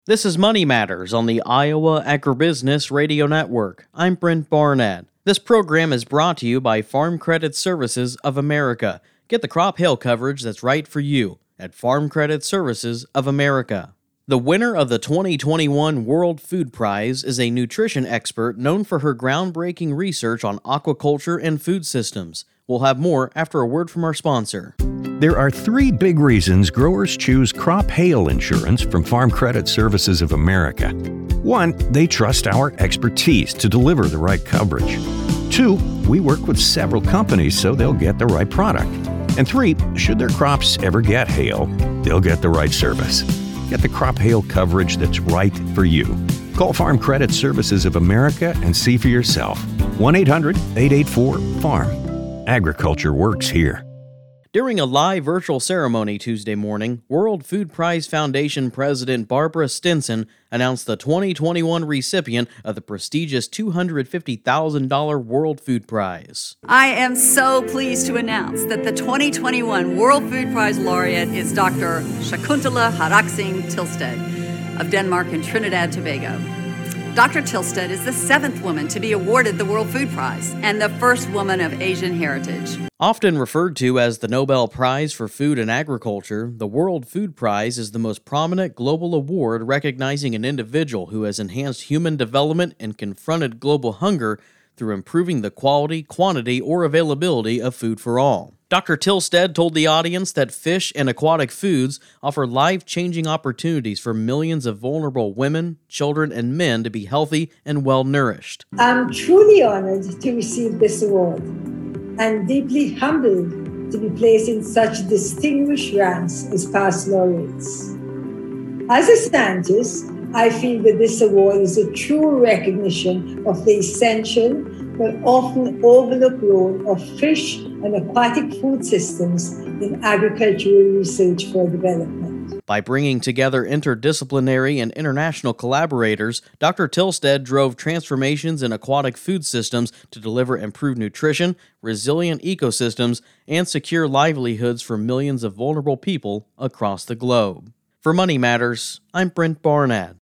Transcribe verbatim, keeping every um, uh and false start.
This is Money Matters on the Iowa Agribusiness Radio Network. I'm Brent Barnett. This program is brought to you by Farm Credit Services of America. Get the crop hail coverage that's right for you at Farm Credit Services of America. The winner of the twenty twenty-one World Food Prize is a nutrition expert known for her groundbreaking research on aquaculture and food systems. We'll have more after a word from our sponsor. There are three big reasons growers choose crop hail insurance from Farm Credit Services of America. One, they trust our expertise to deliver the right coverage. Two, we work with several companies so they'll get the right product. And three, should their crops ever get hail, they'll get the right service. Get the crop hail coverage that's right for you. Call Farm Credit Services of America and see for yourself. one eight hundred eight eight four farm. Agriculture works here. During a live virtual ceremony Tuesday morning, World Food Prize Foundation President Barbara Stinson announced the twenty twenty-one recipient of the prestigious two hundred fifty thousand dollars World Food Prize. I am so pleased to announce that the twenty twenty-one World Food Prize laureate is Doctor Shakuntala Haraksingh Tilsted of Denmark and Trinidad Tobago. Doctor Tilsted is the seventh woman to be awarded the World Food Prize and the first woman of Asian heritage. Often referred to as the Nobel Prize for Food and Agriculture, the World Food Prize is the most prominent global award recognizing an individual who has enhanced human development and confronted global hunger through improving the quality, quantity, or availability of food for all. Doctor Tilsted told the audience that fish and aquatic foods offer life-changing opportunities for millions of vulnerable women, children, and men to be healthy and well-nourished. I'm truly honored to receive this award and deeply humbled to be placed in such distinguished ranks as past laureates. As a scientist, I feel that this award is a true recognition of the essential but often overlooked role of fish and aquatic food systems in agricultural research for development. By bringing together interdisciplinary and international collaborators, Doctor Tilsted drove transformations in aquatic food systems to deliver improved nutrition, resilient ecosystems, and secure livelihoods for millions of vulnerable people across the globe. For Money Matters, I'm Brent Barnett.